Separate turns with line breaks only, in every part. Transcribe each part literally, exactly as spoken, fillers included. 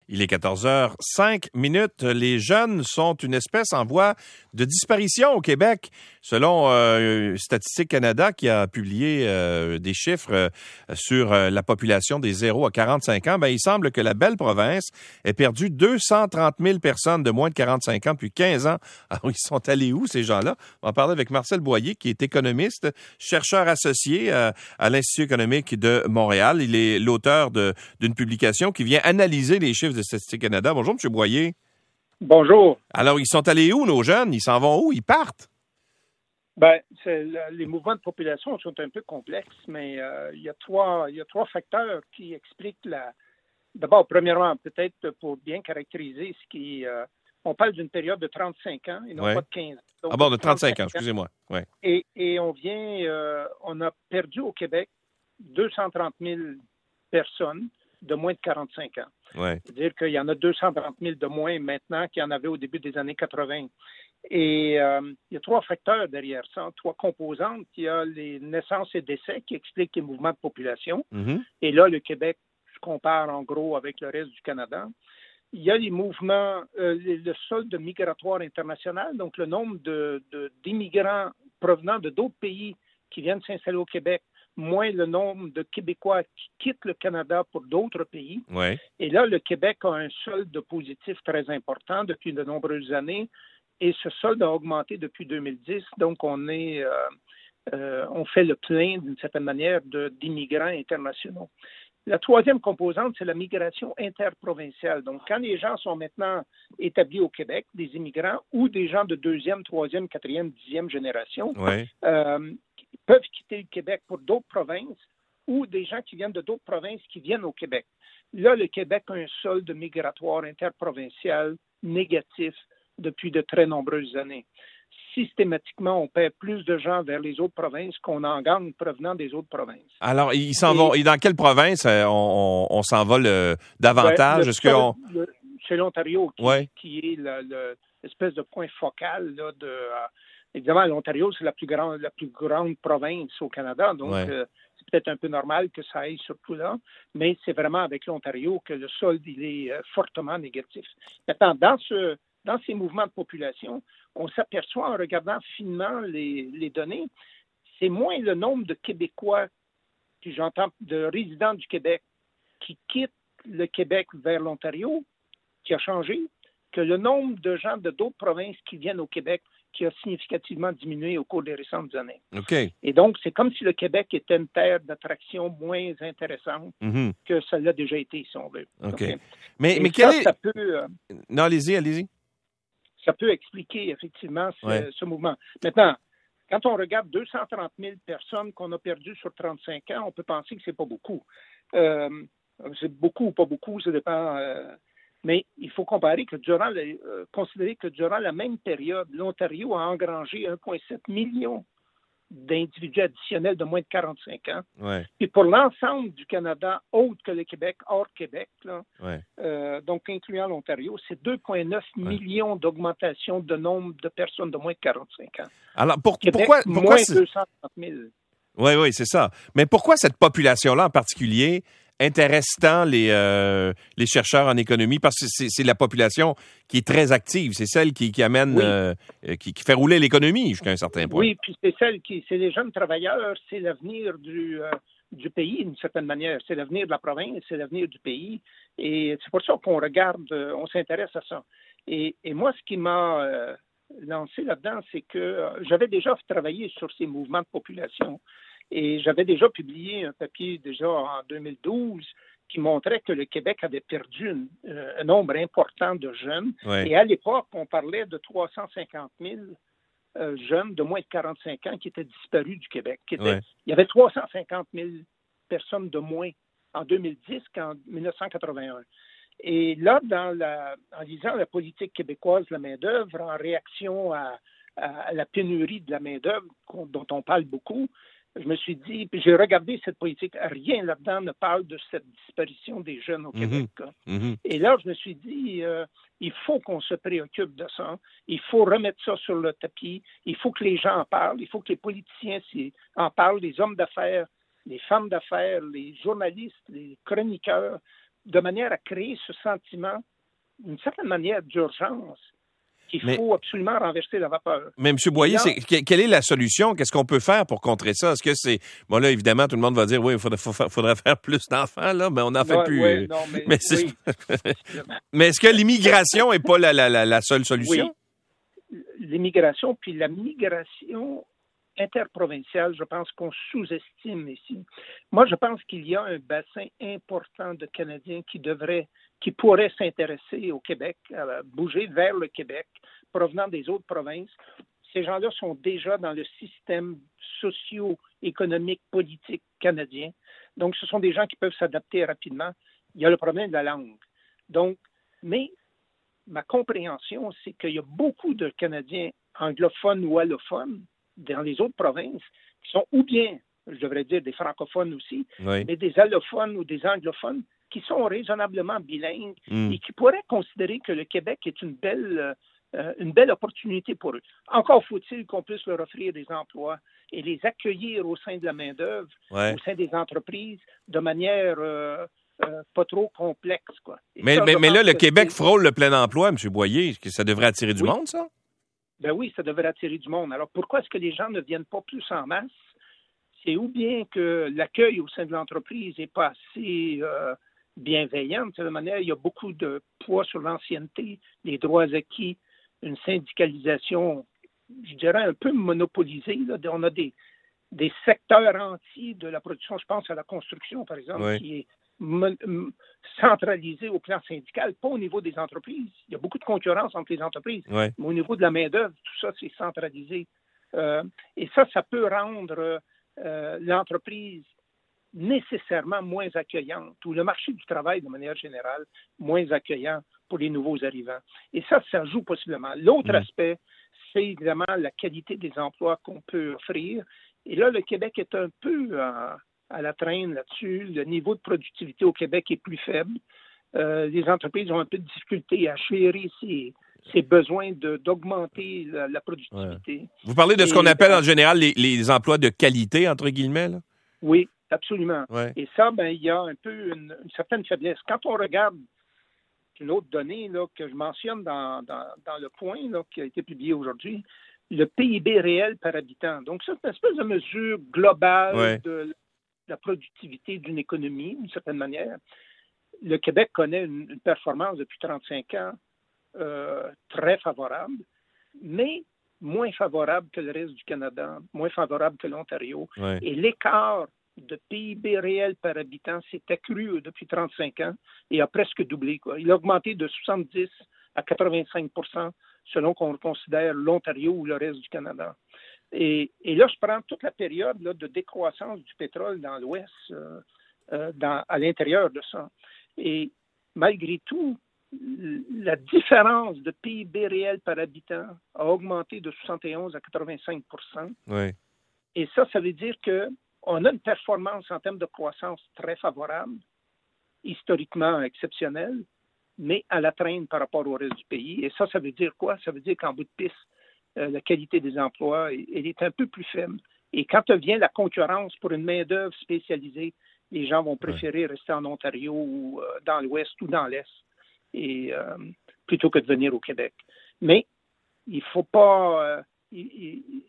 Il est quatorze heures cinq minutes. Les jeunes sont une espèce en voie de disparition au Québec. Selon euh, Statistique Canada qui a publié euh, des chiffres euh, sur euh, la population des zéro à quarante-cinq ans, ben, il semble que la belle province ait perdu deux cent trente mille personnes de moins de quarante-cinq ans depuis quinze ans. Alors, ils sont allés où, ces gens-là? On va en parler avec Marcel Boyer, qui est économiste, chercheur associé à, à l'Institut économique de Montréal. Il est l'auteur de, d'une publication qui vient analyser les chiffres de Statistique Canada. Bonjour, M. Boyer.
Bonjour.
Alors, ils sont allés où, nos jeunes? Ils s'en vont où? Ils partent?
Ben, c'est, les mouvements de population sont un peu complexes, mais euh, il y a trois, il y a trois facteurs qui expliquent la. D'abord, premièrement, peut-être pour bien caractériser ce qui, euh, on parle d'une période de trente-cinq ans et non
ouais.
pas de quinze ans. Donc,
ah bon, de trente-cinq ans, excusez-moi. Ouais.
Et, et on vient, euh, on a perdu au Québec deux cent trente mille personnes de moins de quarante-cinq ans.
Ouais.
C'est-à-dire qu'il y en a deux cent trente mille de moins maintenant qu'il y en avait au début des années quatre-vingt. Et euh, il y a trois facteurs derrière ça, trois composantes. Il y a les naissances et décès qui expliquent les mouvements de population.
Mm-hmm.
Et là, le Québec, je compare en gros avec le reste du Canada. Il y a les mouvements, euh, le solde migratoire international, donc le nombre de, de, d'immigrants provenant de d'autres pays qui viennent s'installer au Québec, moins le nombre de Québécois qui quittent le Canada pour d'autres pays.
Ouais.
Et là, le Québec a un solde positif très important depuis de nombreuses années. Et ce solde a augmenté depuis deux mille dix. Donc, on est, euh, euh, on fait le plein, d'une certaine manière, de, d'immigrants internationaux. La troisième composante, c'est la migration interprovinciale. Donc, quand les gens sont maintenant établis au Québec, des immigrants ou des gens de deuxième, troisième, quatrième, dixième génération,
Ouais.
euh, peuvent quitter le Québec pour d'autres provinces ou des gens qui viennent de d'autres provinces qui viennent au Québec. Là, le Québec a un solde migratoire interprovincial négatif depuis de très nombreuses années. Systématiquement, on paie plus de gens vers les autres provinces qu'on en gagne provenant des autres provinces.
Alors, ils s'en et, vont. Et dans quelle province euh, on, on, on s'envole euh, davantage?
Ben,
Est-ce que on...
le, c'est l'Ontario qui,
ouais.
qui est le, le, l'espèce de point focal là, de. Euh, évidemment, l'Ontario, c'est la plus grande, la plus grande province au Canada, donc ouais. euh, c'est peut-être un peu normal que ça aille surtout là, mais c'est vraiment avec l'Ontario que le solde il est euh, fortement négatif. Maintenant, dans ce Dans ces mouvements de population, on s'aperçoit en regardant finement les, les données, c'est moins le nombre de Québécois, puis j'entends de résidents du Québec, qui quittent le Québec vers l'Ontario, qui a changé, que le nombre de gens de d'autres provinces qui viennent au Québec, qui a significativement diminué au cours des récentes années.
Okay.
Et donc, c'est comme si le Québec était une terre d'attraction moins intéressante mm-hmm. que ça l'a déjà été, si on veut.
OK.
okay?
Mais,
Et
mais
ça,
quel est...
ça peut... Euh,
non, allez-y, allez-y.
Ça peut expliquer effectivement ce,
ouais.
ce mouvement. Maintenant, quand on regarde deux cent trente mille personnes qu'on a perdues sur trente-cinq ans, on peut penser que c'est pas beaucoup. Euh, c'est beaucoup ou pas beaucoup, ça dépend. Euh, mais il faut comparer que durant, les, euh, considérer que durant la même période, l'Ontario a engrangé un virgule sept million d'individus additionnels de moins de quarante-cinq ans.
Ouais.
Et pour l'ensemble du Canada, autre que le Québec, hors Québec, là,
ouais.
euh, donc incluant l'Ontario, c'est deux virgule neuf
ouais.
millions d'augmentation de nombre de personnes de moins de quarante-cinq ans.
Alors, pour,
Québec,
pourquoi... pourquoi
moins deux cent trente mille.
Oui, oui, c'est ça. Mais pourquoi cette population-là en particulier intéresse tant les, euh, les chercheurs en économie? Parce que c'est, c'est la population qui est très active. C'est celle qui, qui amène, oui. euh, qui, qui fait rouler l'économie jusqu'à un certain point.
Oui, puis c'est celle qui, c'est les jeunes travailleurs, c'est l'avenir du, euh, du pays d'une certaine manière. C'est l'avenir de la province, c'est l'avenir du pays. Et c'est pour ça qu'on regarde, euh, on s'intéresse à ça. Et, et moi, ce qui m'a euh, lancé là-dedans, c'est que euh, j'avais déjà travaillé sur ces mouvements de population. Et j'avais déjà publié un papier déjà en deux mille douze qui montrait que le Québec avait perdu une, euh, un nombre important de jeunes.
Ouais.
Et à l'époque, on parlait de trois cent cinquante mille euh, jeunes de moins de quarante-cinq ans qui étaient disparus du Québec. Qui étaient,
ouais.
Il y avait trois cent cinquante mille personnes de moins en deux mille dix qu'en dix-neuf cent quatre-vingt-un. Et là, dans la, en lisant la politique québécoise de la main-d'œuvre, en réaction à, à, à la pénurie de la main-d'œuvre dont on parle beaucoup, je me suis dit, puis j'ai regardé cette politique, rien là-dedans ne parle de cette disparition des jeunes au Québec.
Mm-hmm. Mm-hmm.
Et là, je me suis dit, euh, il faut qu'on se préoccupe de ça, il faut remettre ça sur le tapis, il faut que les gens en parlent, il faut que les politiciens en parlent, les hommes d'affaires, les femmes d'affaires, les journalistes, les chroniqueurs, de manière à créer ce sentiment, d'une certaine manière, d'urgence, qu'il
Mais,
faut absolument renverser la vapeur.
mais M. Boyer,
là,
c'est, quelle est la solution? Qu'est-ce qu'on peut faire pour contrer ça? Est-ce que c'est... Bon, là, évidemment, tout le monde va dire, oui, il faudrait, faudrait faire plus d'enfants, là, mais on n'en fait
non,
plus.
ouais, non, mais,
mais, c'est...
oui.
mais est-ce que l'immigration n'est pas la, la, la, la seule solution?
Oui, l'immigration, puis la migration interprovinciale, je pense qu'on sous-estime ici. Moi, je pense qu'il y a un bassin important de Canadiens qui devraient, qui pourraient s'intéresser au Québec, à bouger vers le Québec, provenant des autres provinces. Ces gens-là sont déjà dans le système socio-économique, politique canadien. Donc, ce sont des gens qui peuvent s'adapter rapidement. Il y a le problème de la langue. Donc, mais ma compréhension, c'est qu'il y a beaucoup de Canadiens anglophones ou allophones dans les autres provinces qui sont ou bien, je devrais dire des francophones aussi,
oui.
mais des allophones ou des anglophones qui sont raisonnablement bilingues
mm.
et qui pourraient considérer que le Québec est une belle, euh, une belle opportunité pour eux. Encore faut-il qu'on puisse leur offrir des emplois et les accueillir au sein de la main-d'œuvre,
ouais.
au sein des entreprises, de manière euh, euh, pas trop complexe, quoi.
Mais,
ça,
mais, mais là, le Québec
c'est...
frôle le plein emploi, M. Boyer. Est-ce que ça devrait attirer du
oui.
monde, ça?
Ben oui, ça devrait attirer du monde. Alors, pourquoi est-ce que les gens ne viennent pas plus en masse? C'est ou bien que l'accueil au sein de l'entreprise n'est pas assez euh, bienveillant. De cette manière, il y a beaucoup de poids sur l'ancienneté, les droits acquis, une syndicalisation, je dirais, un peu monopolisée. Là. On a des, des secteurs entiers de la production. Je pense à la construction, par exemple,
oui.
qui est centralisé au plan syndical, pas au niveau des entreprises. Il y a beaucoup de concurrence entre les entreprises,
oui.
mais au niveau de la main-d'œuvre, tout ça, c'est centralisé. Euh, et ça, ça peut rendre euh, l'entreprise nécessairement moins accueillante, ou le marché du travail, de manière générale, moins accueillant pour les nouveaux arrivants. Et ça, ça joue possiblement. L'autre mmh. aspect, c'est évidemment la qualité des emplois qu'on peut offrir. Et là, le Québec est un peu en à la traîne là-dessus. Le niveau de productivité au Québec est plus faible. Euh, les entreprises ont un peu de difficulté à chérir ces, ces besoins de, d'augmenter la, la productivité.
Ouais. Vous parlez de ce Et, qu'on appelle en général les, les emplois de qualité, entre guillemets, là?
Oui, absolument.
Ouais.
Et ça, ben, il y a un peu une, une certaine faiblesse. Quand on regarde une autre donnée là, que je mentionne dans, dans, dans le point là, qui a été publié aujourd'hui, le P I B réel par habitant. Donc, c'est une espèce de mesure globale
ouais.
de la productivité d'une économie, d'une certaine manière. Le Québec connaît une, une performance depuis trente-cinq ans euh, très favorable, mais moins favorable que le reste du Canada, moins favorable que l'Ontario.
Ouais.
Et l'écart de P I B réel par habitant s'est accru depuis trente-cinq ans et a presque doublé, quoi. Il a augmenté de soixante-dix à quatre-vingt-cinq pour cent selon qu'on considère l'Ontario ou le reste du Canada. Et, et là, je prends toute la période là, de décroissance du pétrole dans l'Ouest, euh, euh, dans, à l'intérieur de ça. Et malgré tout, la différence de P I B réel par habitant a augmenté de soixante et onze à quatre-vingt-cinq pour cent.
Oui.
Et ça, ça veut dire qu'on a une performance en termes de croissance très favorable, historiquement exceptionnelle, mais à la traîne par rapport au reste du pays. Et ça, ça veut dire quoi? Ça veut dire qu'en bout de piste, Euh, la qualité des emplois, elle est un peu plus faible. Et quand vient la concurrence pour une main-d'œuvre spécialisée, les gens vont préférer ouais. rester en Ontario ou euh, dans l'Ouest ou dans l'Est et, euh, plutôt que de venir au Québec. Mais il faut pas... Euh, il, il,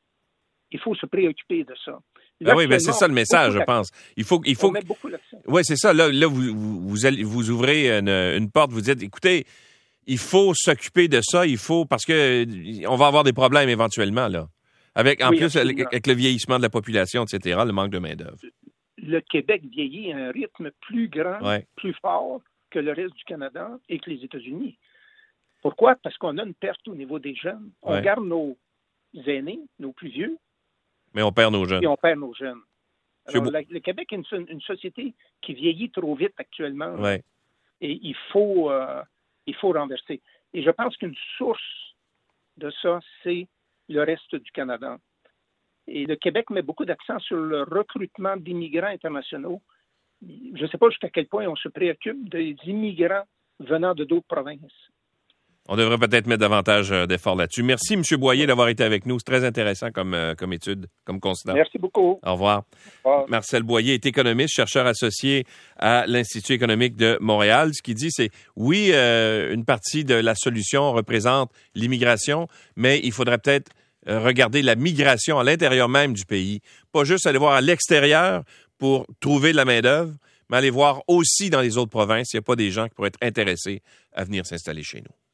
il faut se préoccuper de ça.
Ben oui, ben c'est ça le message, je pense. Il faut, il faut.
On met beaucoup l'accent.
Oui, c'est ça. Là, là vous, vous, vous, allez, vous ouvrez une, une porte, vous dites, écoutez, il faut s'occuper de ça, il faut, parce que on va avoir des problèmes éventuellement, là. Avec, en oui, plus, absolument. Avec le vieillissement de la population, et cetera, le manque de main-d'œuvre.
Le Québec vieillit à un rythme plus grand, ouais. plus fort que le reste du Canada et que les États-Unis. Pourquoi? Parce qu'on a une perte au niveau des jeunes. On ouais. garde nos aînés, nos plus vieux.
Mais on perd nos jeunes.
Et on perd nos jeunes. Alors,
beau...
la, le Québec est une, une société qui vieillit trop vite actuellement.
Ouais.
Et il faut... Euh, il faut renverser. Et je pense qu'une source de ça, c'est le reste du Canada. Et le Québec met beaucoup d'accent sur le recrutement d'immigrants internationaux. Je ne sais pas jusqu'à quel point on se préoccupe des immigrants venant de d'autres provinces.
On devrait peut-être mettre davantage d'efforts là-dessus. Merci, M. Boyer, d'avoir été avec nous. C'est très intéressant comme, euh, comme étude, comme constat.
Merci beaucoup.
Au revoir. Au revoir. Marcel Boyer est économiste, chercheur associé à l'Institut économique de Montréal. Ce qu'il dit, c'est, oui, euh, une partie de la solution représente l'immigration, mais il faudrait peut-être euh, regarder la migration à l'intérieur même du pays. Pas juste aller voir à l'extérieur pour trouver de la main-d'œuvre, mais aller voir aussi dans les autres provinces s'il n'y a pas des gens qui pourraient être intéressés à venir s'installer chez nous.